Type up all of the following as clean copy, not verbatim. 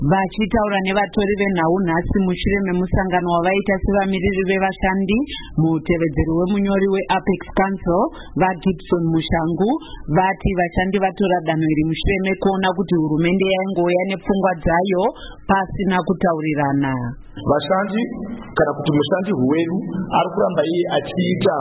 Vachitaura nevatori venhau nhasi mushure memusangano wavaita sevamiririri vevashandi, mutevedzeri wemunyori weApex Council vaGibson Mushangu vati vashandi vatora danho iri mushure mekuona kuti hurumende yaingouya nepfungwa dzayo pasina kutaurirana. Vashandi kana kuti mushandi wedu ari kuramba iye achiita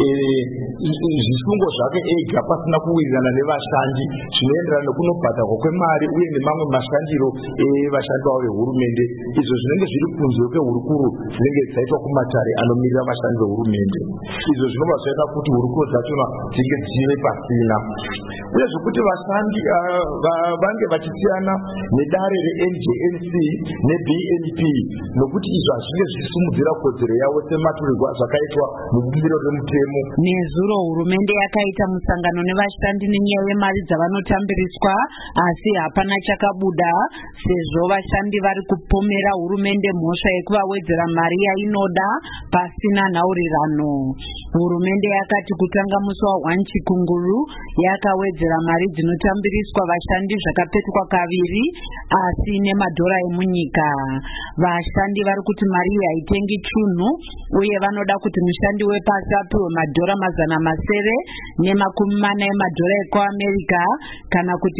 zvisungo zvake ega pasina kuwirirana nevashandi zvinoenderana nekunobhadharwa kwemari uye nemamwe mashandiro evashandi vavo vehurumende, izvo zvinenge zviri kunze kwehurukuro dzinenge dzaitwa kumatare anomirira vashandi vehurumende. Izvo zvinobva zvaita kuti hurukuro dzachona dzinge dzive pasina, uye zvokuti vashandi vange vachisiyana nedare reNJNC neBNP nokuti izvo hazvinge zvichisimudzira kodzero yavo sematurirwa zvakaitwa mubumbiro remutemo. Nezuro hurumende yakaita musangano nevashandi nenyaya yemari dzavanotambiriswa, asi hapana chakabuda sezvo vashandi vari kupomera hurumende mhosva yekuvawedzera mari yainoda pasina nhaurirano. Hurumende yakati kutanga musi wa1 Chikunguru yakawedzera mari dzinotambiriswa vashandi zvakapetwa kaviri asi nemadhora emunyika. Vashandi vari kuti mari iyi haitengi chinhu uye vanoda kuti mushandi wepasi apiwe madhora 740 emadhora ekuAmerica kana kuti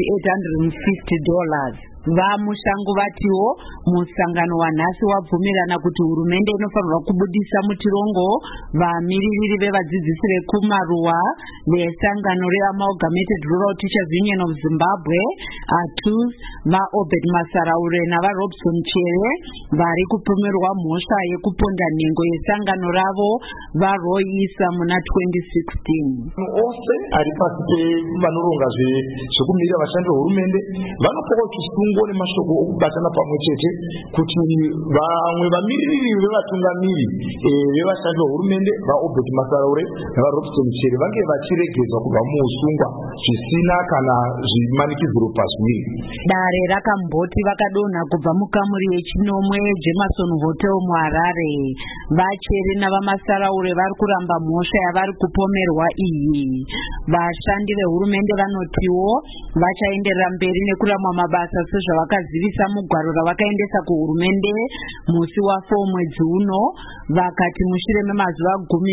$850. Vamushangu vatiwo musangano wanhasi wabvumirana kuti hurumende inofanirwa kubudisa mutirongo vamiririri vevadzidzisi vekumaruwa vesangano reAmalgamated Rural Teachers Union of Zimbabwe ATUZ vaObed Masaraure navaRobson Chere vari kupomerwa mhosva yekuponda nhengo yesangano ravo varoisa muna 2016. Ose ari pasi pevanoronga zvekumirira vashandi vehurumende vanopawo chisungo nemashoko okubatana pamwe chete kuti vamwe vamiririri vevatungamiri vevashandi vehurumende vaObed Masaraure navaRobson Chere vange vachiregedzwa kubva muusungwa zvisina kana zvimanikidziro pazviri. Dare rakamboti vakadonha kubva mukamuri yechinomwe yeJemerson Hotel muHarare. Vachere navaMasaraure vari kuramba mhosva yavari kupomerwa iyi. Vashandi vehurumende vanotiwo vachaenderera mberi nekuramwa mabasa sezvavakazivisa mugwaro ravakaendesa kuhurumende musi wa4 mwedzi uno. Vakati mushure memazuva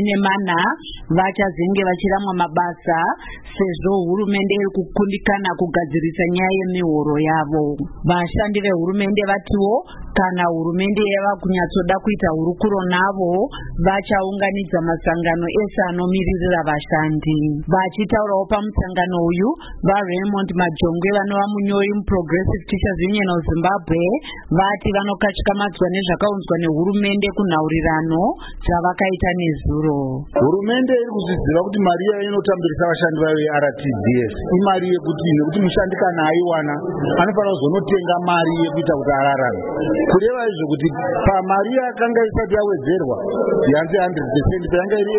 14 vachazenge vachiramwa mabasa sezvo hurumende iri kukundikana kugadzirisa nyaya yemihoro yavo. Vashandi vehurumende vatiwo kana hurumende yava kunyatsoda kuita hurukuro navo vachaunganidza masangano ese anomiririra vashandi. Vachitaurawo pamusangano uyu vaRaymond Majongwe vanova munyori muProgressive Teachers Union of Zimbabwe vati vanokatyamadzwa nezvakaunzwa nehurumende kunhaurirano dzavakaita nezuro. Hurumende iri kuzviziva kuti mari yayo inotambirisa vashandi vayo yeRTDS imari yekuti nekuti mushandi kana aiwana anofanira kuzonotenga mari yekuita kuti ararame. Kureva izvo kuti pamari yakanga isati yawedzerwa yanzi 100% yanga iri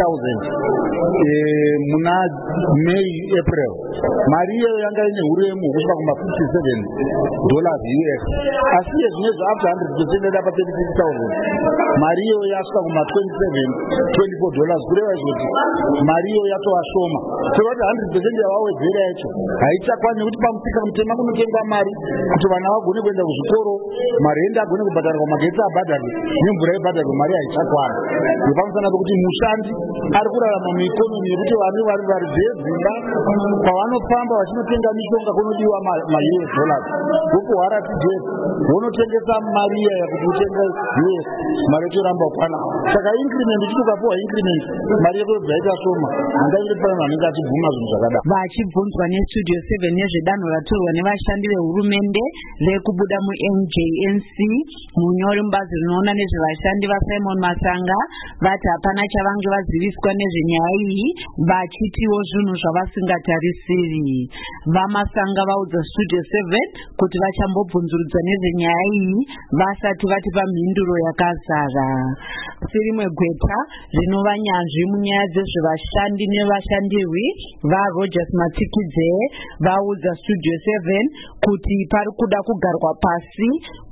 18,000 muna May April, mari iyoyo yanga ine huremu kusvika kuma$57 US, asi yezvinezvi after 100% yada pa$36,000 mari iyoyo yasvika kuma$27-24. Kureva izvo kuti mari iyoyo yatova shoma, kureva kuti 100% yavawedzera yacho haichakwani nekuti pamusika mutema kunotengwa mari kuti vana vagone kuenda kuzvikoro, marenda agone kubhadharwa, magetsi abhadharwe nemvura ibhadharwe, mari haichakwana. Ndopamusana pekuti mushandi ari kurarama muikonomi yekuti vanhu vari veZimba pavanofamba vachinotenga mishonga kunodiwa ma$US, wopuhwa RTDS vonotengesa mari iyaya kuti utenge US, mari yotoramba kwana. Saka increment uchiti ukapuhwa increment mari yako dzaita shoma, hangaite pana anenge achibvuma zvinhu zvakadaro. Vachibvunzwa neStudio 7 nezvedanho ratorwa nevashandi vehurumende rekubuda muNJNC, munyori mubazi rinoona nezvevashandi vaSimon Masanga vati hapana chavange vaziviswa nezvenyaya iyi, vachitiwo zvinhu zvavasingatarisiri. VaMasanga vaudza Studio 7 kuti vachambobvunzurudza nezvenyaya iyi vasati vatipa mhinduro yakazara. Sirimwe gweta rinova nyanzvi munyaya dzezvevashandi nevashandirwi vaRogers Matikidze vaudza Studio 7 kuti pari kuda kugarwa pasi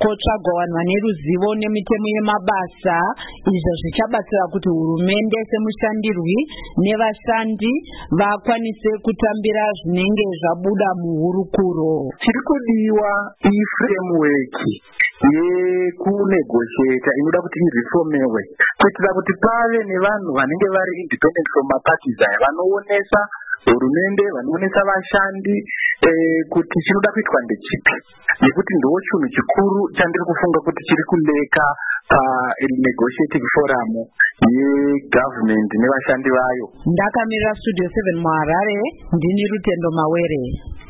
kotsvagwa vanhu vane ruzivo nemitemo yemabasa. Izvo zvichabatsira kuti hurumende semushandirwi nevashandi vakwanise kutambira zvinenge zvabuda muhurukuro. Chiri kudiwa iframework yekunegotiata inoda kuti irefomewe kuitira kuti pave nevanhu vanenge vari independent from maparties aya vanoonesa hurumende, vanoonesa vashandi kuti chinoda kuitwa ndechipi, nekuti ndo chinhu chikuru chandiri kufunga kuti chiri kuleka panegotiating forum yegovernment nevashandi vayo. Ndakamirira Studio 7 muHarare, ndini Rutendo Mawere.